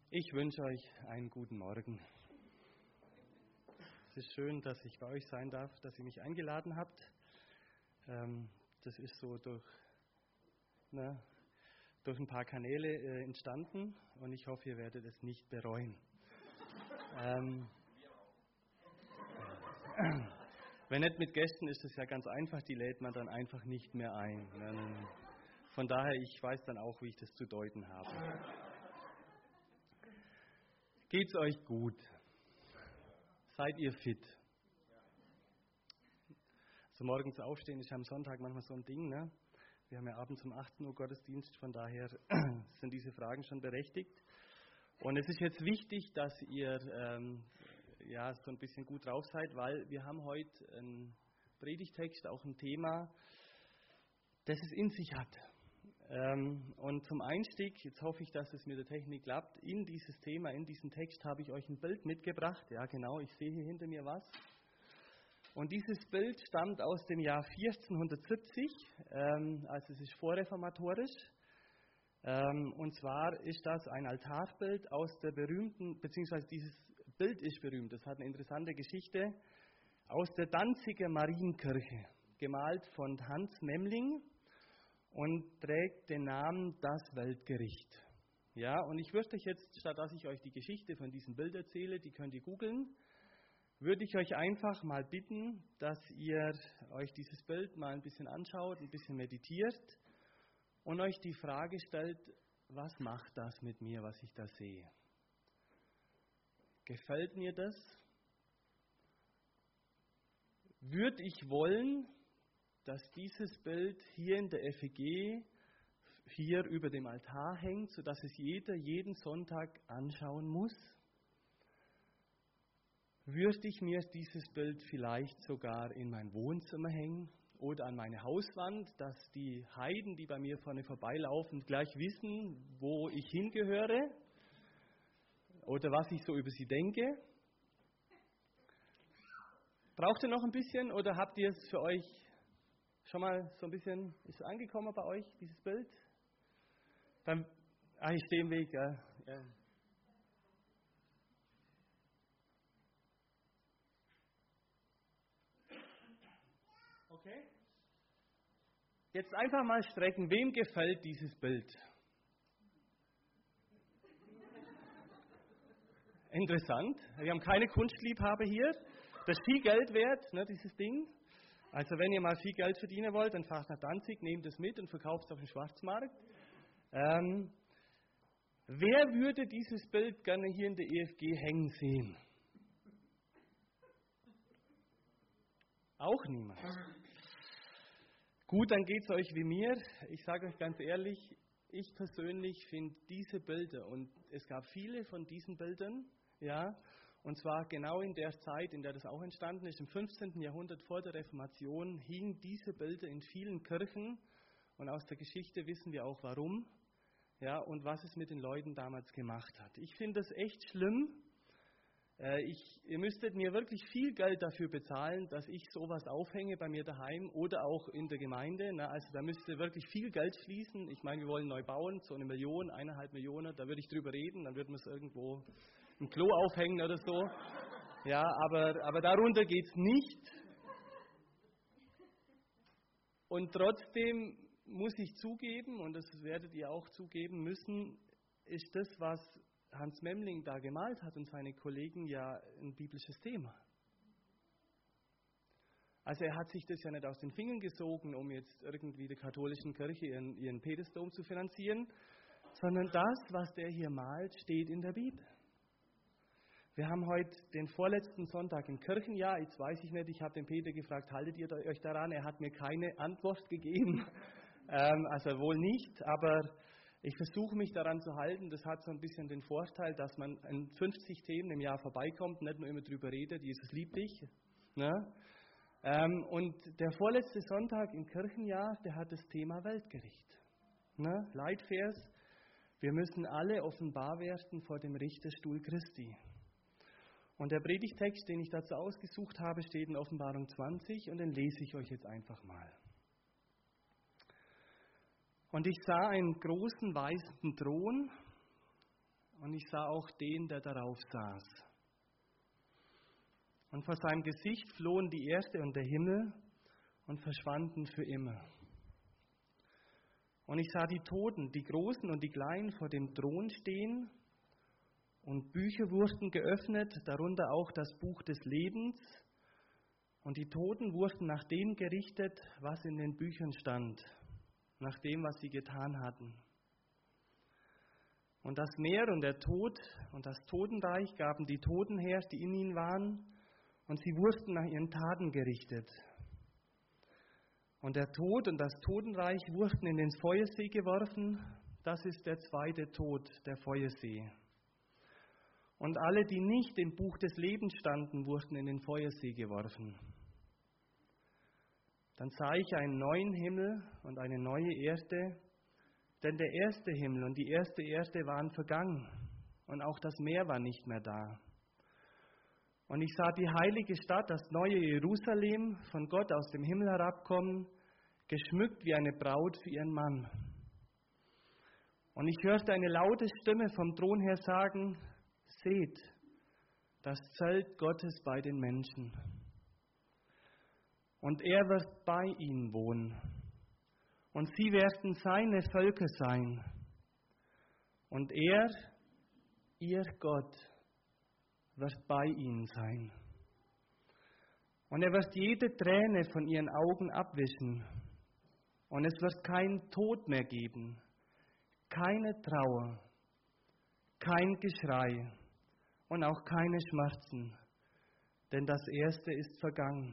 Ich wünsche euch einen guten Morgen. Es ist schön, dass ich bei euch sein darf, dass ihr mich eingeladen habt. Das ist so durch ein paar Kanäle entstanden und ich hoffe, ihr werdet es nicht bereuen. Wenn nicht mit Gästen, ist es ja ganz einfach, die lädt man dann einfach nicht mehr ein. Von daher, ich weiß dann auch, wie ich das zu deuten habe. Geht's euch gut? Seid ihr fit? So morgens aufstehen ist ja am Sonntag manchmal so ein Ding, ne? Wir haben ja abends um 18 Uhr Gottesdienst, von daher sind diese Fragen schon berechtigt. Und es ist jetzt wichtig, dass ihr so ein bisschen gut drauf seid, weil wir haben heute einen Predigtext, auch ein Thema, das es in sich hat. Und zum Einstieg, jetzt hoffe ich, dass es mit der Technik klappt, in dieses Thema, in diesen Text habe ich euch ein Bild mitgebracht. Ja genau, ich sehe hier hinter mir was. Und dieses Bild stammt aus dem Jahr 1470, also es ist vorreformatorisch. Und zwar ist das ein Altarbild aus der berühmten, beziehungsweise dieses Bild ist berühmt, das hat eine interessante Geschichte, aus der Danziger Marienkirche, gemalt von Hans Memling und trägt den Namen Das Weltgericht. Ja, und ich würde euch jetzt, statt dass ich euch die Geschichte von diesem Bild erzähle, die könnt ihr googeln, würde ich euch einfach mal bitten, dass ihr euch dieses Bild mal ein bisschen anschaut, ein bisschen meditiert und euch die Frage stellt, was macht das mit mir, was ich da sehe? Gefällt mir das? Würde ich wollen, dass dieses Bild hier in der FEG, hier über dem Altar hängt, sodass es jeder jeden Sonntag anschauen muss? Würde ich mir dieses Bild vielleicht sogar in mein Wohnzimmer hängen oder an meine Hauswand, dass die Heiden, die bei mir vorne vorbeilaufen, gleich wissen, wo ich hingehöre oder was ich so über sie denke? Braucht ihr noch ein bisschen oder habt ihr es für euch schon mal so ein bisschen, ist es angekommen bei euch, dieses Bild? Ich stehe im Weg, ja. Okay. Jetzt einfach mal strecken. Wem gefällt dieses Bild? Interessant. Wir haben keine Kunstliebhaber hier. Das ist viel Geld wert, ne, dieses Ding. Also wenn ihr mal viel Geld verdienen wollt, dann fahrt nach Danzig, nehmt es mit und verkauft es auf dem Schwarzmarkt. Wer würde dieses Bild gerne hier in der EFG hängen sehen? Auch niemand. Gut, dann geht es euch wie mir. Ich sage euch ganz ehrlich, ich persönlich finde diese Bilder, und es gab viele von diesen Bildern, ja, und zwar genau in der Zeit, in der das auch entstanden ist, im 15. Jahrhundert vor der Reformation, hingen diese Bilder in vielen Kirchen, und aus der Geschichte wissen wir auch warum, ja, und was es mit den Leuten damals gemacht hat. Ich finde das echt schlimm. Ihr müsstet mir wirklich viel Geld dafür bezahlen, dass ich sowas aufhänge bei mir daheim oder auch in der Gemeinde. Also da müsste wirklich viel Geld fließen. Ich meine, wir wollen neu bauen, so 1 Million, 1,5 Millionen, da würde ich drüber reden, dann würden wir es irgendwo im Klo aufhängen oder so. Ja, aber darunter geht's nicht. Und trotzdem muss ich zugeben, und das werdet ihr auch zugeben müssen, ist das, was Hans Memling da gemalt hat und seine Kollegen, ja ein biblisches Thema. Also er hat sich das ja nicht aus den Fingern gesogen, um jetzt irgendwie der katholischen Kirche ihren Petersdom zu finanzieren, sondern das, was der hier malt, steht in der Bibel. Wir haben heute den vorletzten Sonntag im Kirchenjahr. Jetzt weiß ich nicht, ich habe den Peter gefragt, haltet ihr euch daran? Er hat mir keine Antwort gegeben. Also wohl nicht, aber ich versuche mich daran zu halten. Das hat so ein bisschen den Vorteil, dass man an 50 Themen im Jahr vorbeikommt, nicht nur immer drüber redet, Jesus liebt dich. Ne? Und der vorletzte Sonntag im Kirchenjahr, der hat das Thema Weltgericht. Ne? Leitvers, wir müssen alle offenbar werden vor dem Richterstuhl Christi. Und der Predigtext, den ich dazu ausgesucht habe, steht in Offenbarung 20 und den lese ich euch jetzt einfach mal. Und ich sah einen großen weißen Thron und ich sah auch den, der darauf saß. Und vor seinem Gesicht flohen die Erde und der Himmel und verschwanden für immer. Und ich sah die Toten, die Großen und die Kleinen, vor dem Thron stehen, und Bücher wurden geöffnet, darunter auch das Buch des Lebens. Und die Toten wurden nach dem gerichtet, was in den Büchern stand, nach dem, was sie getan hatten. Und das Meer und der Tod und das Totenreich gaben die Toten her, die in ihnen waren, und sie wurden nach ihren Taten gerichtet. Und der Tod und das Totenreich wurden in den Feuersee geworfen. Das ist der zweite Tod, der Feuersee. Und alle, die nicht im Buch des Lebens standen, wurden in den Feuersee geworfen. Dann sah ich einen neuen Himmel und eine neue Erde, denn der erste Himmel und die erste Erde waren vergangen und auch das Meer war nicht mehr da. Und ich sah die heilige Stadt, das neue Jerusalem, von Gott aus dem Himmel herabkommen, geschmückt wie eine Braut für ihren Mann. Und ich hörte eine laute Stimme vom Thron her sagen: Seht, das Zelt Gottes bei den Menschen. Und er wird bei ihnen wohnen. Und sie werden seine Völker sein. Und er, ihr Gott, wird bei ihnen sein. Und er wird jede Träne von ihren Augen abwischen. Und es wird keinen Tod mehr geben, keine Trauer, kein Geschrei und auch keine Schmerzen, denn das Erste ist vergangen.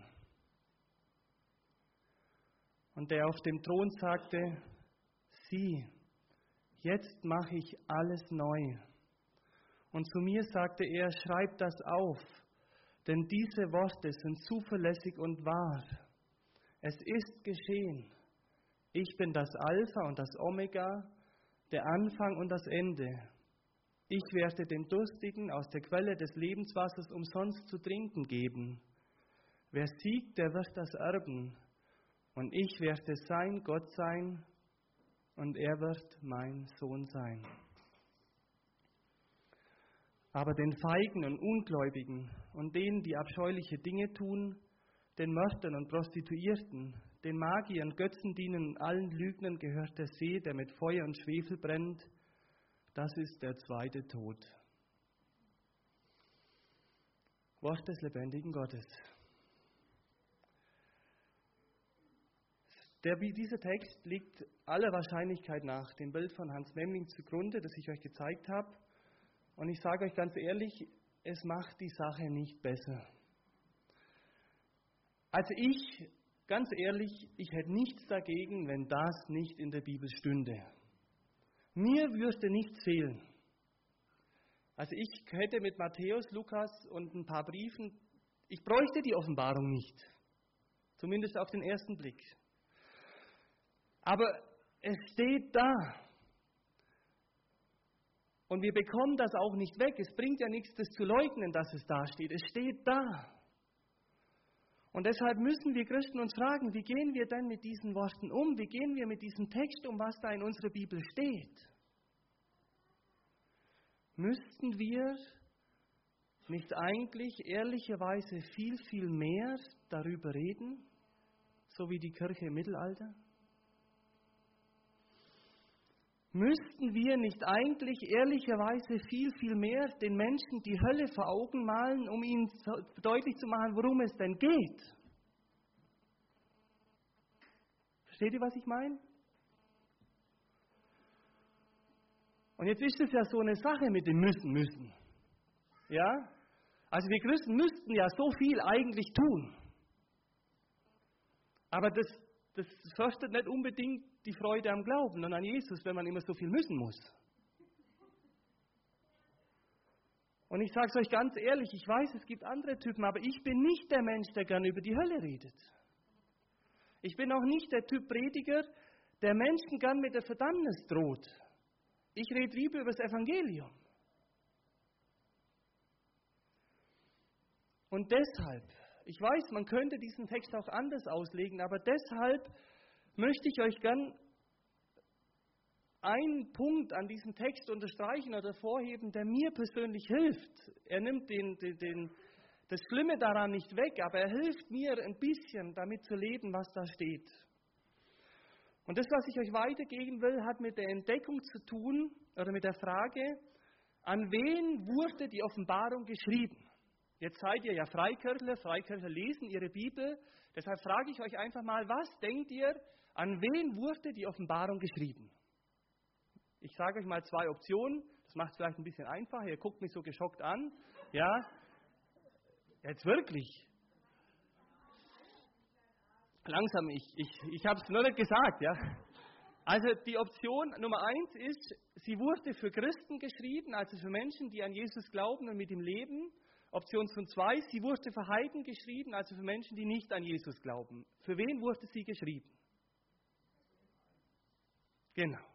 Und der auf dem Thron sagte: Sieh, jetzt mache ich alles neu. Und zu mir sagte er: Schreib das auf, denn diese Worte sind zuverlässig und wahr. Es ist geschehen. Ich bin das Alpha und das Omega, der Anfang und das Ende. Ich werde dem Durstigen aus der Quelle des Lebenswassers umsonst zu trinken geben. Wer siegt, der wird das erben. Und ich werde sein Gott sein, und er wird mein Sohn sein. Aber den Feigen und Ungläubigen und denen, die abscheuliche Dinge tun, den Mördern und Prostituierten, den Magiern, Götzendienern und allen Lügnern gehört der See, der mit Feuer und Schwefel brennt. Das ist der zweite Tod. Wort des lebendigen Gottes. Dieser Text liegt aller Wahrscheinlichkeit nach dem Bild von Hans Memling zugrunde, das ich euch gezeigt habe. Und ich sage euch ganz ehrlich, es macht die Sache nicht besser. Also ganz ehrlich, ich hätte nichts dagegen, wenn das nicht in der Bibel stünde. Mir würde nichts fehlen. Also ich hätte mit Matthäus, Lukas und ein paar Briefen, ich bräuchte die Offenbarung nicht. Zumindest auf den ersten Blick. Aber es steht da. Und wir bekommen das auch nicht weg. Es bringt ja nichts, das zu leugnen, dass es da steht. Es steht da. Und deshalb müssen wir Christen uns fragen, wie gehen wir denn mit diesen Worten um? Wie gehen wir mit diesem Text um, was da in unserer Bibel steht? Müssten wir nicht eigentlich ehrlicherweise viel, viel mehr darüber reden, so wie die Kirche im Mittelalter? Müssten wir nicht eigentlich ehrlicherweise viel, viel mehr den Menschen die Hölle vor Augen malen, um ihnen deutlich zu machen, worum es denn geht? Versteht ihr, was ich meine? Und jetzt ist es ja so eine Sache mit dem müssen. Ja? Also wir Christen müssten ja so viel eigentlich tun. Aber das fördert nicht unbedingt die Freude am Glauben und an Jesus, wenn man immer so viel müssen muss. Und ich sage es euch ganz ehrlich, ich weiß, es gibt andere Typen, aber ich bin nicht der Mensch, der gerne über die Hölle redet. Ich bin auch nicht der Typ Prediger, der Menschen gern mit der Verdammnis droht. Ich rede lieber über das Evangelium. Und deshalb, ich weiß, man könnte diesen Text auch anders auslegen, aber deshalb möchte ich euch gern einen Punkt an diesem Text unterstreichen oder vorheben, der mir persönlich hilft. Er nimmt das Schlimme daran nicht weg, aber er hilft mir ein bisschen, damit zu leben, was da steht. Und das, was ich euch weitergeben will, hat mit der Entdeckung zu tun, oder mit der Frage, an wen wurde die Offenbarung geschrieben? Jetzt seid ihr ja Freikirchler, Freikirchler lesen ihre Bibel, deshalb frage ich euch einfach mal, was denkt ihr, an wen wurde die Offenbarung geschrieben? Ich sage euch mal 2 Optionen, das macht es vielleicht ein bisschen einfacher, ihr guckt mich so geschockt an. Ja, jetzt wirklich. Langsam, ich habe es nur nicht gesagt, ja. Also die Option Nummer 1 ist, sie wurde für Christen geschrieben, also für Menschen, die an Jesus glauben und mit ihm leben. Option 2, sie wurde für Heiden geschrieben, also für Menschen, die nicht an Jesus glauben. Für wen wurde sie geschrieben? Genau.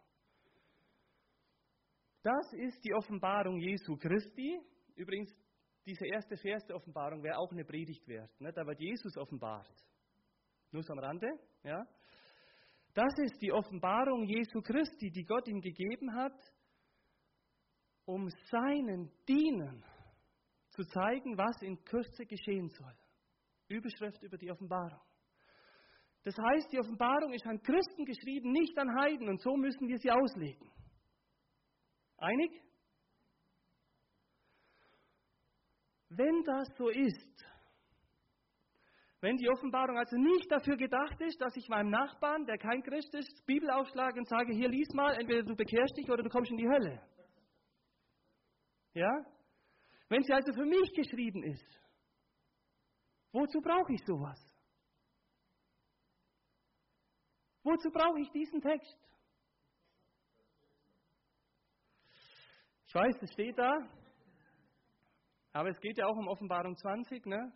Das ist die Offenbarung Jesu Christi. Übrigens, dieser erste Vers der Offenbarung wäre auch eine Predigt wert. Ne? Da wird Jesus offenbart. Nur so am Rande. Ja? Das ist die Offenbarung Jesu Christi, die Gott ihm gegeben hat, um seinen Dienern zu zeigen, was in Kürze geschehen soll. Überschrift über die Offenbarung. Das heißt, die Offenbarung ist an Christen geschrieben, nicht an Heiden, und so müssen wir sie auslegen. Einig? Wenn das so ist, wenn die Offenbarung also nicht dafür gedacht ist, dass ich meinem Nachbarn, der kein Christ ist, Bibel aufschlage und sage, hier lies mal, entweder du bekehrst dich oder du kommst in die Hölle. Ja? Wenn sie also für mich geschrieben ist, wozu brauche ich sowas? Wozu brauche ich diesen Text? Ich weiß, es steht da, aber es geht ja auch um Offenbarung 20, ne?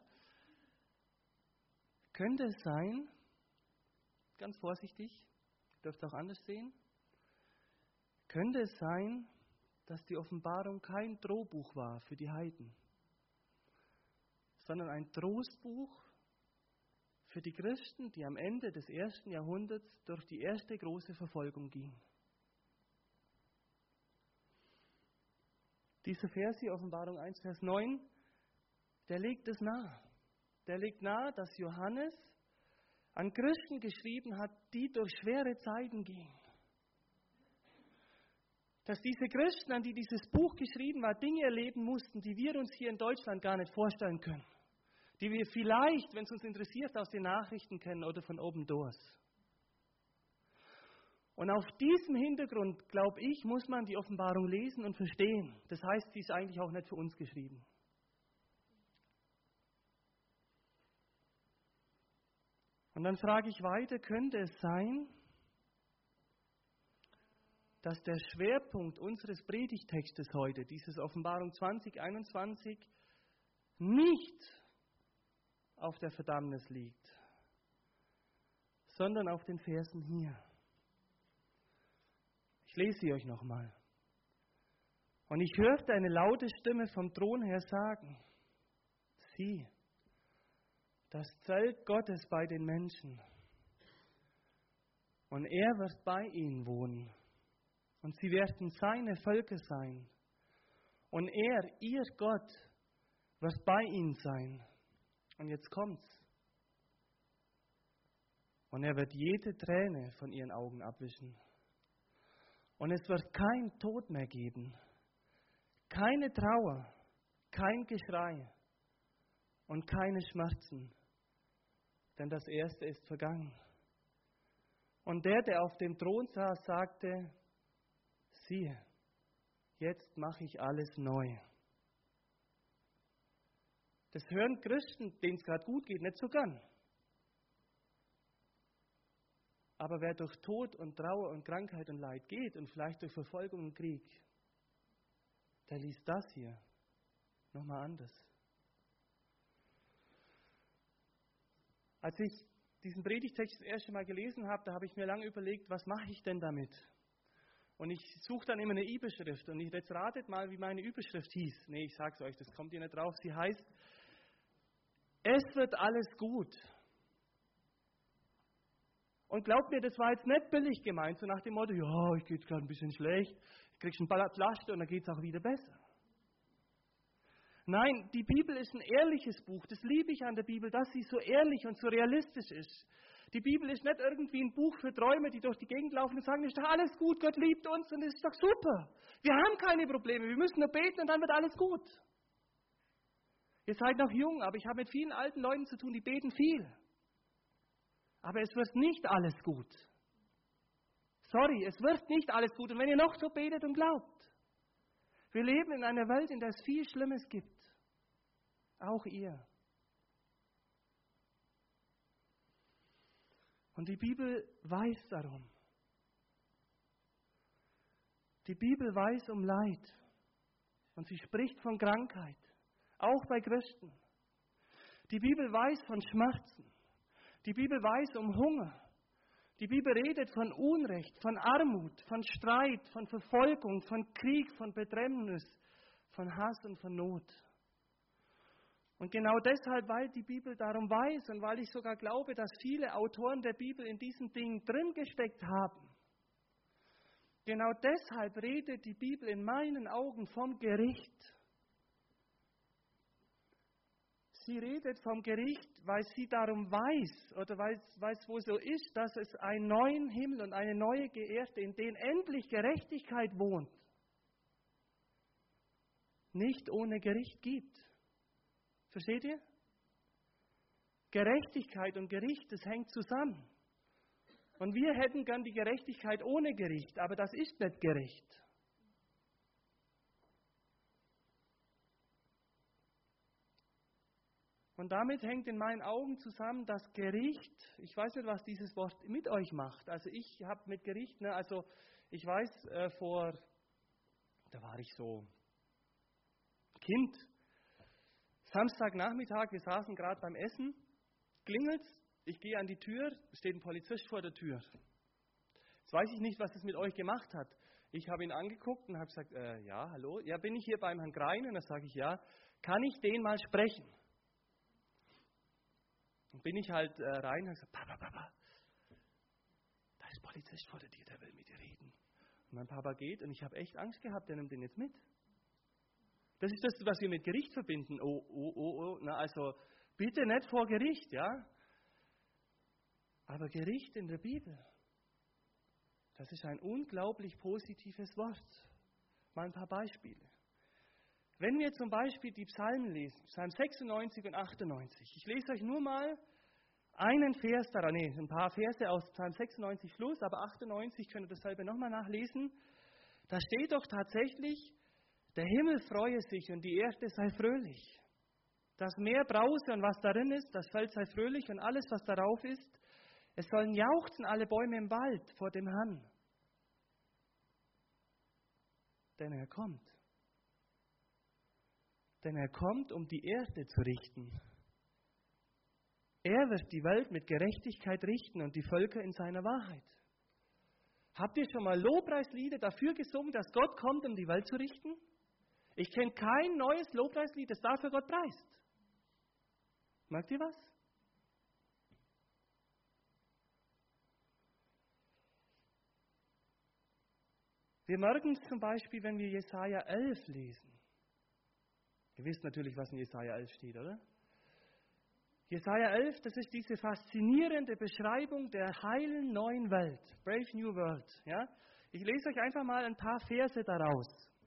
Könnte es sein, ganz vorsichtig, dürft auch anders sehen, könnte es sein, dass die Offenbarung kein Drohbuch war für die Heiden, sondern ein Trostbuch für die Christen, die am Ende des 1. Jahrhunderts durch die erste große Verfolgung gingen. Dieser Vers hier, Offenbarung 1, Vers 9, der legt es nahe. Der legt nahe, dass Johannes an Christen geschrieben hat, die durch schwere Zeiten gingen. Dass diese Christen, an die dieses Buch geschrieben war, Dinge erleben mussten, die wir uns hier in Deutschland gar nicht vorstellen können. Die wir vielleicht, wenn es uns interessiert, aus den Nachrichten kennen oder von Open Doors. Und auf diesem Hintergrund, glaube ich, muss man die Offenbarung lesen und verstehen. Das heißt, sie ist eigentlich auch nicht für uns geschrieben. Und dann frage ich weiter, könnte es sein, dass der Schwerpunkt unseres Predigtextes heute, dieses Offenbarung 2021, nicht auf der Verdammnis liegt, sondern auf den Versen hier. Ich lese sie euch nochmal. Und ich hörte eine laute Stimme vom Thron her sagen, sieh, das Zelt Gottes bei den Menschen. Und er wird bei ihnen wohnen. Und sie werden seine Völker sein. Und er, ihr Gott, wird bei ihnen sein. Und jetzt kommt's. Und er wird jede Träne von ihren Augen abwischen. Und es wird kein Tod mehr geben, keine Trauer, kein Geschrei und keine Schmerzen. Denn das Erste ist vergangen. Und der auf dem Thron saß, sagte, siehe, jetzt mache ich alles neu. Das hören Christen, denen es gerade gut geht, nicht so gern. Aber wer durch Tod und Trauer und Krankheit und Leid geht und vielleicht durch Verfolgung und Krieg, der liest das hier nochmal anders. Als ich diesen Predigtext das erste Mal gelesen habe, da habe ich mir lange überlegt, was mache ich denn damit? Und ich suche dann immer eine Überschrift. Und jetzt ratet mal, wie meine Überschrift hieß. Nee, ich sag's euch, das kommt ihr nicht drauf. Sie heißt, es wird alles gut. Und glaubt mir, das war jetzt nicht billig gemeint, so nach dem Motto, ja, ich gehe jetzt gerade ein bisschen schlecht, kriegst ein Blatt Laste und dann geht es auch wieder besser. Nein, die Bibel ist ein ehrliches Buch. Das liebe ich an der Bibel, dass sie so ehrlich und so realistisch ist. Die Bibel ist nicht irgendwie ein Buch für Träume, die durch die Gegend laufen und sagen, ist doch alles gut, Gott liebt uns und es ist doch super. Wir haben keine Probleme, wir müssen nur beten und dann wird alles gut. Ihr seid noch jung, aber ich habe mit vielen alten Leuten zu tun, die beten viel. Aber es wird nicht alles gut. Sorry, es wird nicht alles gut. Und wenn ihr noch so betet und glaubt, wir leben in einer Welt, in der es viel Schlimmes gibt. Auch ihr. Und die Bibel weiß darum. Die Bibel weiß um Leid. Und sie spricht von Krankheit. Auch bei Christen. Die Bibel weiß von Schmerzen. Die Bibel weiß um Hunger. Die Bibel redet von Unrecht, von Armut, von Streit, von Verfolgung, von Krieg, von Bedrängnis, von Hass und von Not. Und genau deshalb, weil die Bibel darum weiß und weil ich sogar glaube, dass viele Autoren der Bibel in diesen Dingen drin gesteckt haben, genau deshalb redet die Bibel in meinen Augen vom Gericht. Sie redet vom Gericht, weil sie darum weiß, oder weil es wohl so ist, dass es einen neuen Himmel und eine neue Erde, in denen endlich Gerechtigkeit wohnt, nicht ohne Gericht gibt. Versteht ihr? Gerechtigkeit und Gericht, das hängt zusammen. Und wir hätten gern die Gerechtigkeit ohne Gericht, aber das ist nicht gerecht. Und damit hängt in meinen Augen zusammen das Gericht. Ich weiß nicht, was dieses Wort mit euch macht. Also ich habe mit Gericht, also ich weiß, da war ich so Kind, Samstagnachmittag, wir saßen gerade beim Essen, klingelt's, ich gehe an die Tür, steht ein Polizist vor der Tür. Jetzt weiß ich nicht, was es mit euch gemacht hat. Ich habe ihn angeguckt und habe gesagt, ja, hallo, ja, bin ich hier beim Herrn Grein? Und dann sage ich, ja, kann ich den mal sprechen? Und bin ich halt rein und habe gesagt, Papa, da ist ein Polizist vor der Tür, der will mit dir reden. Und mein Papa geht und ich habe echt Angst gehabt, der nimmt den jetzt mit. Das ist das, was wir mit Gericht verbinden. Also bitte nicht vor Gericht, ja? Aber Gericht in der Bibel, das ist ein unglaublich positives Wort. Mal ein paar Beispiele. Wenn wir zum Beispiel die Psalmen lesen, Psalm 96 und 98, ich lese euch nur mal einen Vers daran, ein paar Verse aus Psalm 96 Schluss, aber 98 könnt ihr dasselbe nochmal nachlesen. Da steht doch tatsächlich, der Himmel freue sich und die Erde sei fröhlich. Das Meer brause und was darin ist, das Feld sei fröhlich und alles, was darauf ist. Es sollen jauchzen alle Bäume im Wald vor dem Herrn. Denn er kommt. Denn er kommt, um die Erde zu richten. Er wird die Welt mit Gerechtigkeit richten und die Völker in seiner Wahrheit. Habt ihr schon mal Lobpreislieder dafür gesungen, dass Gott kommt, um die Welt zu richten? Ich kenne kein neues Lobpreislied, das dafür Gott preist. Merkt ihr was? Wir merken es zum Beispiel, wenn wir Jesaja 11 lesen. Ihr wisst natürlich, was in Jesaja 11 steht, oder? Jesaja 11, das ist diese faszinierende Beschreibung der heilen neuen Welt. Brave New World. Ja? Ich lese euch einfach mal ein paar Verse daraus.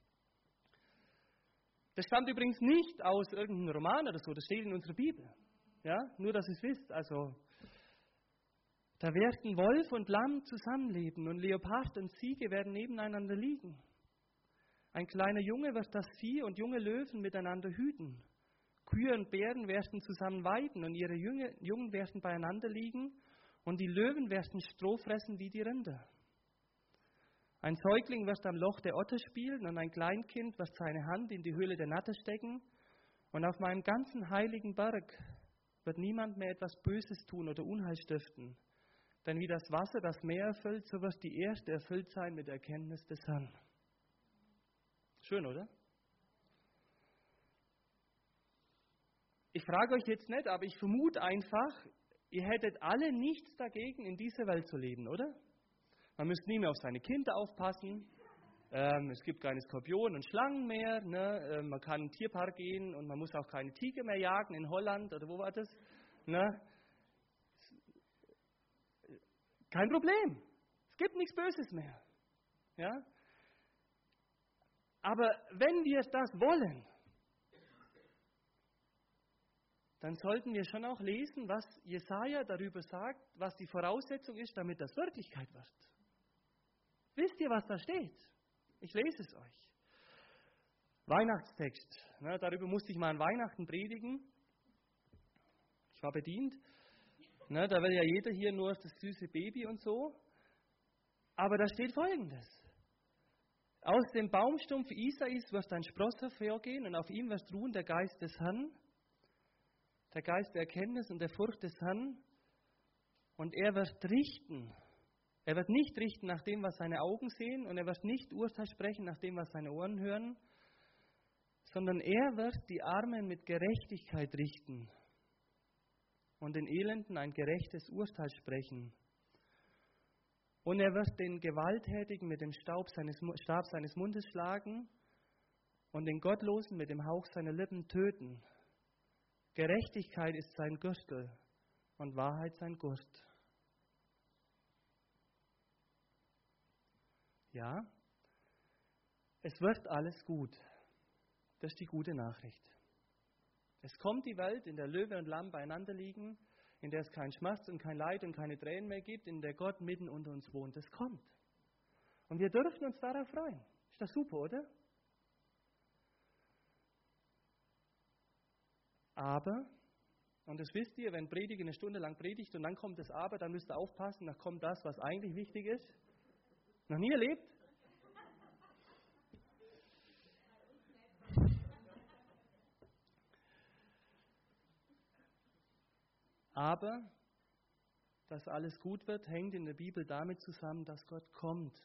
Das stammt übrigens nicht aus irgendeinem Roman oder so, das steht in unserer Bibel. Ja? Nur, dass ihr es wisst. Also, da werden Wolf und Lamm zusammenleben und Leopard und Ziege werden nebeneinander liegen. Ein kleiner Junge wird das Vieh und junge Löwen miteinander hüten. Kühe und Bären werden zusammen weiden und ihre Jungen werden beieinander liegen und die Löwen werden Stroh fressen wie die Rinder. Ein Säugling wird am Loch der Otter spielen und ein Kleinkind wird seine Hand in die Höhle der Natter stecken und auf meinem ganzen heiligen Berg wird niemand mehr etwas Böses tun oder Unheil stiften. Denn wie das Wasser das Meer erfüllt, so wird die Erde erfüllt sein mit der Erkenntnis des Herrn. Schön, oder? Ich frage euch jetzt nicht, aber ich vermute einfach, ihr hättet alle nichts dagegen, in dieser Welt zu leben, oder? Man müsste nie mehr auf seine Kinder aufpassen. Es gibt keine Skorpionen und Schlangen mehr. Ne? Man kann in den Tierpark gehen und man muss auch keine Tiger mehr jagen in Holland oder wo war das? Ne? Kein Problem. Es gibt nichts Böses mehr. Ja? Aber wenn wir das wollen, dann sollten wir schon auch lesen, was Jesaja darüber sagt, was die Voraussetzung ist, damit das Wirklichkeit wird. Wisst ihr, was da steht? Ich lese es euch. Weihnachtstext. Ne, darüber musste ich mal an Weihnachten predigen. Ich war bedient. Ne, da will ja jeder hier nur das süße Baby und so. Aber da steht Folgendes. Aus dem Baumstumpf Isais wird ein Spross hervorgehen und auf ihm wird ruhen der Geist des Herrn, der Geist der Erkenntnis und der Furcht des Herrn. Und er wird richten. Er wird nicht richten nach dem, was seine Augen sehen, und er wird nicht Urteil sprechen nach dem, was seine Ohren hören, sondern er wird die Armen mit Gerechtigkeit richten und den Elenden ein gerechtes Urteil sprechen. Und er wird den Gewalttätigen mit dem Stab seines Mundes schlagen und den Gottlosen mit dem Hauch seiner Lippen töten. Gerechtigkeit ist sein Gürtel und Wahrheit sein Gurt. Ja, es wird alles gut. Das ist die gute Nachricht. Es kommt die Welt, in der Löwe und Lamm beieinander liegen, in der es keinen Schmerz und kein Leid und keine Tränen mehr gibt, in der Gott mitten unter uns wohnt. Das kommt. Und wir dürfen uns darauf freuen. Ist das super, oder? Aber, und das wisst ihr, wenn Prediger eine Stunde lang predigt und dann kommt das Aber, dann müsst ihr aufpassen, dann kommt das, was eigentlich wichtig ist. Noch nie erlebt? Aber, dass alles gut wird, hängt in der Bibel damit zusammen, dass Gott kommt.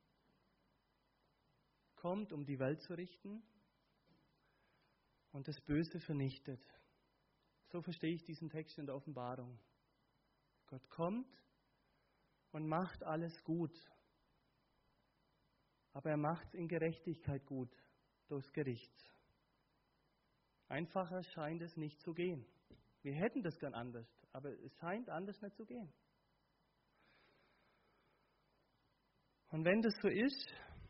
Kommt, um die Welt zu richten und das Böse vernichtet. So verstehe ich diesen Text in der Offenbarung. Gott kommt und macht alles gut. Aber er macht es in Gerechtigkeit gut, durchs Gericht. Einfacher scheint es nicht zu gehen. Wir hätten das gern anders, aber es scheint anders nicht zu gehen. Und wenn das so ist,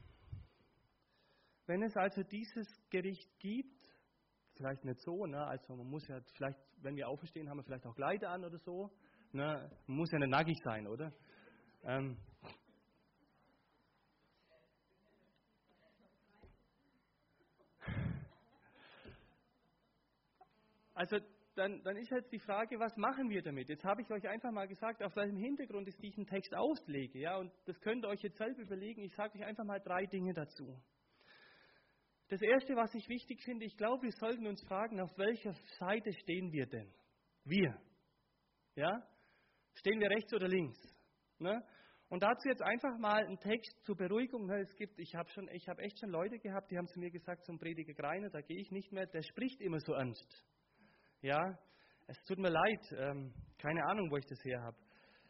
wenn es also dieses Gericht gibt, vielleicht nicht so, ne? Also man muss ja vielleicht, wenn wir auferstehen, haben wir vielleicht auch Kleider an oder so. Ne? Man muss ja nicht nackig sein, oder? Also dann ist jetzt die Frage, was machen wir damit? Jetzt habe ich euch einfach mal gesagt, auf welchem Hintergrund ich diesen Text auslege. Ja? Und das könnt ihr euch jetzt selber überlegen. Ich sage euch einfach mal 3 Dinge dazu. Das Erste, was ich wichtig finde, ich glaube, wir sollten uns fragen, auf welcher Seite stehen wir denn? Wir. Ja? Stehen wir rechts oder links? Ne? Und dazu jetzt einfach mal ein Text zur Beruhigung. Ich habe echt schon Leute gehabt, die haben zu mir gesagt, zum Prediger Greiner, da gehe ich nicht mehr, der spricht immer so ernst. Ja, es tut mir leid, keine Ahnung, wo ich das her habe.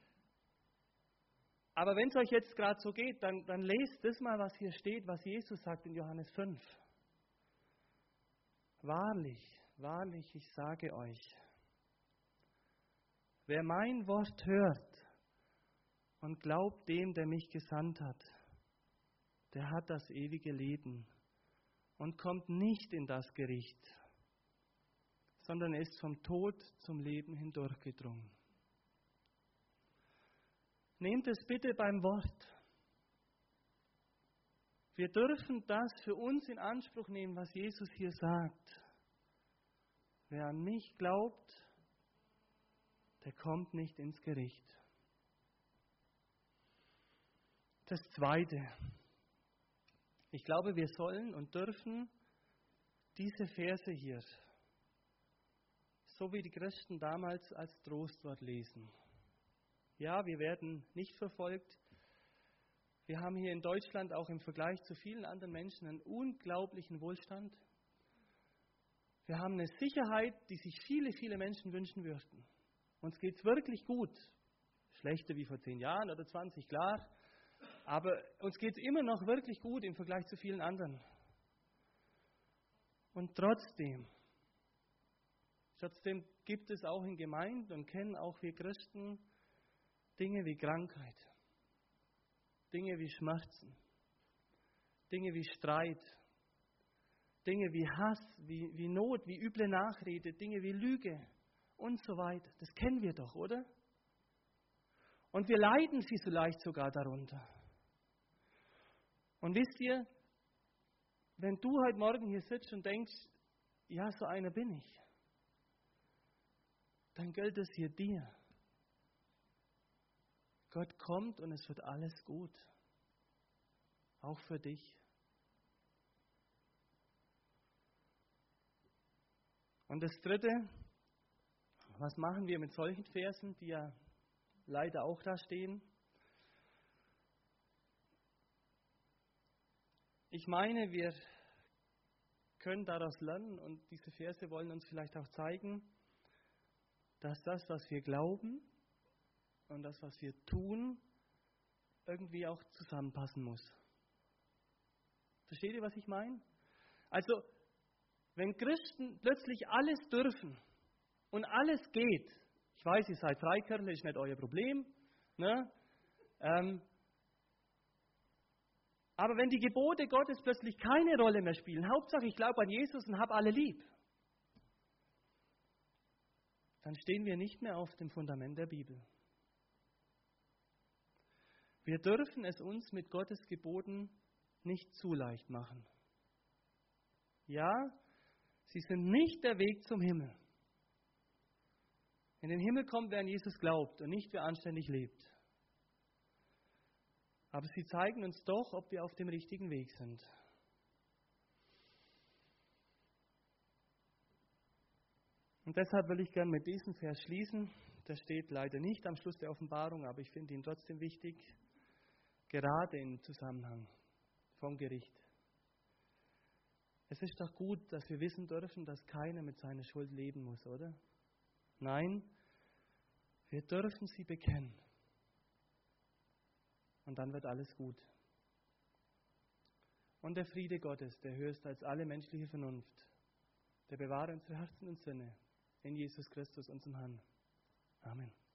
Aber wenn es euch jetzt gerade so geht, dann lest das mal, was hier steht, was Jesus sagt in Johannes 5. Wahrlich, wahrlich, ich sage euch, wer mein Wort hört und glaubt dem, der mich gesandt hat, der hat das ewige Leben und kommt nicht in das Gericht, sondern ist vom Tod zum Leben hindurchgedrungen. Nehmt es bitte beim Wort. Wir dürfen das für uns in Anspruch nehmen, was Jesus hier sagt. Wer an mich glaubt, der kommt nicht ins Gericht. Das Zweite. Ich glaube, wir sollen und dürfen diese Verse hier, so wie die Christen damals, als Trostwort lesen. Ja, wir werden nicht verfolgt. Wir haben hier in Deutschland auch im Vergleich zu vielen anderen Menschen einen unglaublichen Wohlstand. Wir haben eine Sicherheit, die sich viele, viele Menschen wünschen würden. Uns geht es wirklich gut. Schlechter wie vor 10 Jahren oder 20, klar. Aber uns geht es immer noch wirklich gut im Vergleich zu vielen anderen. Und trotzdem gibt es auch in Gemeinden und kennen auch wir Christen Dinge wie Krankheit, Dinge wie Schmerzen, Dinge wie Streit, Dinge wie Hass, wie Not, wie üble Nachrede, Dinge wie Lüge und so weiter. Das kennen wir doch, oder? Und wir leiden sie vielleicht sogar darunter. Und wisst ihr, wenn du heute Morgen hier sitzt und denkst, ja, so einer bin ich, dann gilt es hier dir. Gott kommt und es wird alles gut. Auch für dich. Und das Dritte, was machen wir mit solchen Versen, die ja leider auch da stehen? Ich meine, wir können daraus lernen und diese Verse wollen uns vielleicht auch zeigen, dass das, was wir glauben und das, was wir tun, irgendwie auch zusammenpassen muss. Versteht ihr, was ich meine? Also, wenn Christen plötzlich alles dürfen und alles geht, ich weiß, ihr seid Freikirche, ist nicht euer Problem, ne? Aber wenn die Gebote Gottes plötzlich keine Rolle mehr spielen, Hauptsache ich glaube an Jesus und habe alle lieb, dann stehen wir nicht mehr auf dem Fundament der Bibel. Wir dürfen es uns mit Gottes Geboten nicht zu leicht machen. Ja, sie sind nicht der Weg zum Himmel. In den Himmel kommt, wer an Jesus glaubt und nicht, wer anständig lebt. Aber sie zeigen uns doch, ob wir auf dem richtigen Weg sind. Und deshalb will ich gerne mit diesem Vers schließen. Der steht leider nicht am Schluss der Offenbarung, aber ich finde ihn trotzdem wichtig, gerade im Zusammenhang vom Gericht. Es ist doch gut, dass wir wissen dürfen, dass keiner mit seiner Schuld leben muss, oder? Nein, wir dürfen sie bekennen. Und dann wird alles gut. Und der Friede Gottes, der höher ist als alle menschliche Vernunft, der bewahre unsere Herzen und Sinne in Jesus Christus, unserem Herrn. Amen.